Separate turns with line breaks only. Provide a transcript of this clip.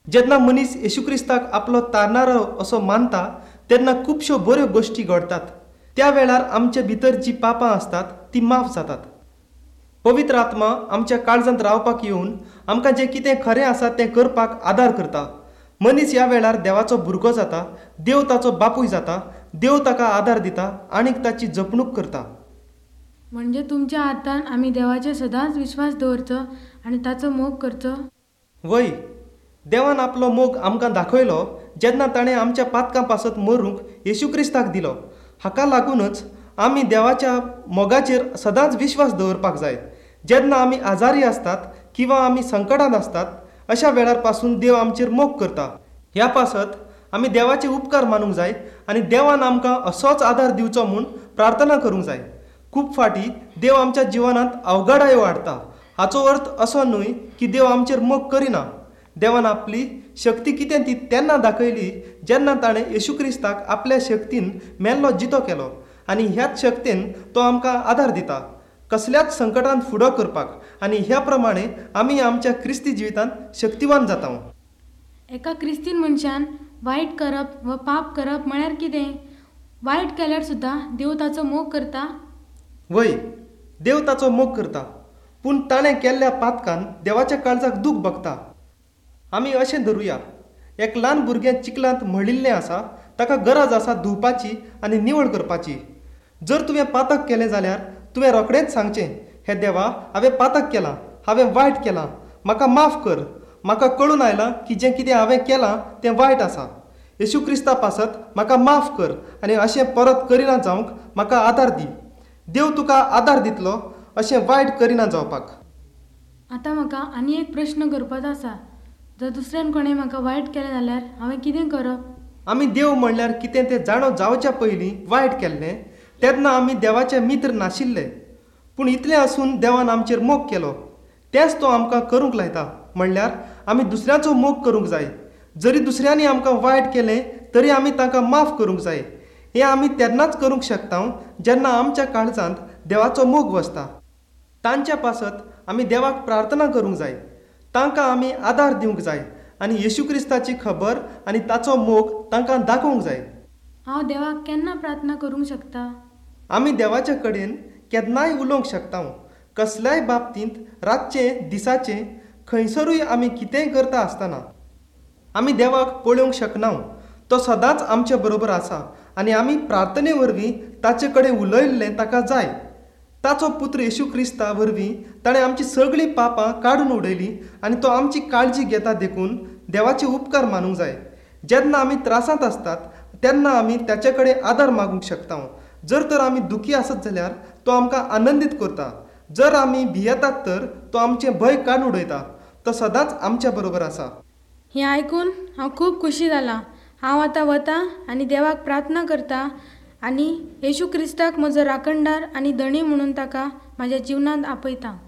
जेन्ना मनीस येशू क्रिस्ताक आपलो तारणारो असो मानता तेन्ना खुबश्यो बऱ्यो गोश्टी घडटात. त्या वेळार आमचे भितर जी पापां असतात ती माफ जातात. पवित्र आत्मा आमच्या काळजांत रावपाक येवन आमकां जें कितें खरें आसा तें करपाक आदार करता. मनीस ह्या वेळार देवाचो भुरगो जाता, देव ताचो बापूय जाता, देव ताका आदार दिता आनीक ताची जपणूक करता.
म्हणजे तुमच्या हातान आमी देवाचेर सदांच विश्वास दवरचो आनी ताचो मोग करचो.
वय, देवान आपलो मोग आमकां दाखयलो जेन्ना ताणें आमच्या पातकां पासत मरूंक येशू क्रिस्ताक दिलो. हाका लागूनच आमी देवाच्या मोगाचेर सदांच विश्वास दवरपाक जाय. जेन्ना आमी आजारी आसतात किंवा आमी संकटांत आसतात अशा वेळार पासून देव आमचेर मोग करता. ह्या पासत आमी देवाचे उपकार मानूंक जाय आनी देवान आमकां असोच आदार दिवचो म्हूण प्रार्थना करूंक जाय. खूब फाटी देव आमच्या जिवनांत अवघडायो हाडटा. हाचो अर्थ असो न्हय की देव आमचेर मोग करिना. देवान आपली शक्ती कितें ती तेन्ना दाखयली जेन्ना ताणें येशू क्रिस्ताक आपल्या शक्तीन मेल्लो जितो केलो आनी ह्याच शक्तीन तो आमकां आदार दिता कसल्याच संकटांत फुडो करपाक. आनी ह्या प्रमाणे आमी आमच्या क्रिस्ती जिवितांत शक्तिवान जाता.
एका क्रिस्तीन मनशान वायट करप वा पाप करप म्हळ्यार कितें? वायट केल्यार सुद्दां देव ताचो मोग करता.
वय, देव ताचो मोग करता, पूण ताणें केल्ल्या पातकान देवाच्या काळजाक दूख भोगता. आमी अशें धरुया, एक ल्हान भुरगें चिकलांत मळिल्लें आसा, ताका गरज आसा धुवपाची आनी निवळ करपाची. जर तुवें पातक केलें जाल्यार तुवें रोखडेंच सांगचें, हे देवा, हांवें पातक केलां, हांवें वायट केलां, म्हाका माफ कर. म्हाका कळून आयलां की जें कितें हांवें केलां तें वायट आसा. येशू क्रिस्ता पासत म्हाका माफ कर आनी अशें परत करिना जावंक म्हाका आदार दी. देव तुका आदार दितलो अशें वायट करिना जावपाक.
आतां म्हाका आनी एक प्रश्न करपाचो आसा. जर दुसऱ्यान कोणें म्हाका वायट केलें जाल्यार हांवें कितें करप?
आमी देव म्हणल्यार कितें तें जाणो जावच्या पयलीं वायट केल्लें तेन्ना आमी देवाचे मित्र नाशिल्ले. पूण इतलें आसून देवान आमचेर मोग केलो. तेंच तो आमकां करूंक लायता. म्हणल्यार आमी दुसऱ्याचो मोग करूंक जाय. जरी दुसऱ्यांनी आमकां वायट केलें तरी आमी तांकां माफ करूंक जाय. हें आमी तेन्नाच करूंक शकता जेन्ना आमच्या काळजांत देवाचो मोग वसता. तांच्या पासत आमी देवाक प्रार्थना करूंक जाय, तांकां आमी आदार दिवंक जाय आनी येशू क्रिस्ताची खबर आनी ताचो मोग तांकां दाखोवंक जाय.
हांव देवाक केन्ना प्रार्थना करूंक शकता?
आमी देवाचे कडेन केन्नाय उलोवंक शकता. कसल्याय बाबतींत रातचें दिसाचें खंयसरूय आमी कितेंय करता आसतना आमी देवाक पळोवंक शकना. तो सदांच आमचे बरोबर आसा आनी आमी प्रार्थने वरवीं ताचे कडेन उलयल्लें ताका जाय. ताचो पुत्र येशू क्रिस्ता वरवीं ताणें आमची सगळीं पापां काडून उडयलीं आनी तो आमची काळजी घेता देखून देवाचे उपकार मानूंक जाय. जेन्ना आमी त्रासांत आसतात तेन्ना आमी ताचे कडेन आदार मागूंक शकता. जर तर आमी दुखी आसत जाल्यार तो आमकां आनंदीत करता. जर आमी भियेतात तर तो आमचें भंय काडून उडयता. तो सदांच आमच्या बरोबर आसा.
हें आयकून हांव खूब खुशी जालां. हांव आतां वतां आनी देवाक प्रार्थना करतां आनी येशू क्रिस्ताक म्हजो राखणदार आनी धणी म्हणून ताका म्हाज्या जिवनांत आपयतां.